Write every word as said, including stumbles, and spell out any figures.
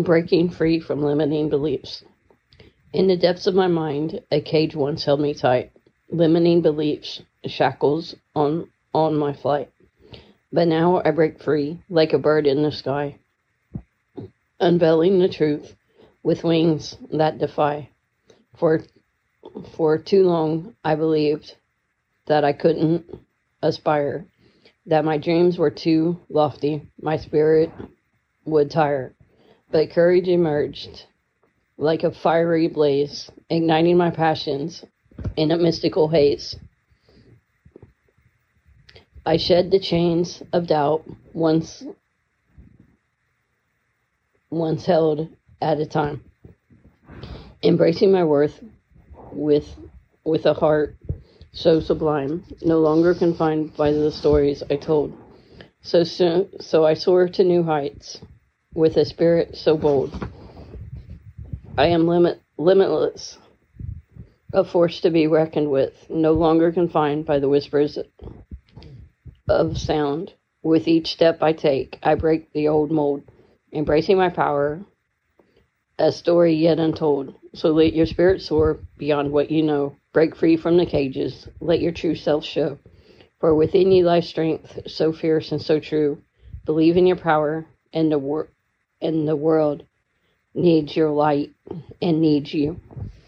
Breaking free from limiting beliefs. In the depths of my mind, a cage once held me tight, limiting beliefs, shackles on, on my flight. But now I break free, like a bird in the sky, unveiling the truth with wings that defy. For, for too long, I believed that I couldn't aspire, that my dreams were too lofty, my spirit would tire. But courage emerged like a fiery blaze, igniting my passions in a mystical haze. I shed the chains of doubt once, once held at a time, embracing my worth with, with a heart so sublime, no longer confined by the stories I told. So soon, so I soar to new heights with a spirit so bold. I am limit, limitless, a force to be reckoned with, no longer confined by the whispers of sound. With each step I take, I break the old mold, embracing my power, a story yet untold. So let your spirit soar beyond what you know. Break free from the cages, let your true self show. For within you lies strength so fierce and so true. Believe in your power, and the, wor- and the world needs your light and needs you.